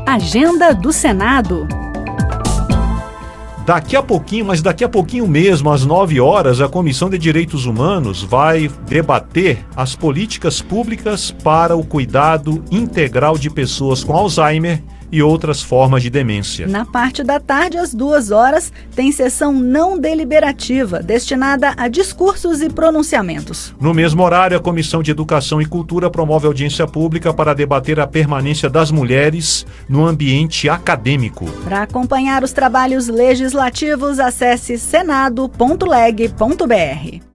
Agenda do Senado. Daqui a pouquinho, mas daqui a pouquinho mesmo, às 9 horas, a Comissão de Direitos Humanos vai debater as políticas públicas para o cuidado integral de pessoas com Alzheimer e outras formas de demência. Na parte da tarde, às 2 horas, tem sessão não deliberativa, destinada a discursos e pronunciamentos. No mesmo horário, a Comissão de Educação e Cultura promove audiência pública para debater a permanência das mulheres no ambiente acadêmico. Para acompanhar os trabalhos legislativos, acesse senado.leg.br.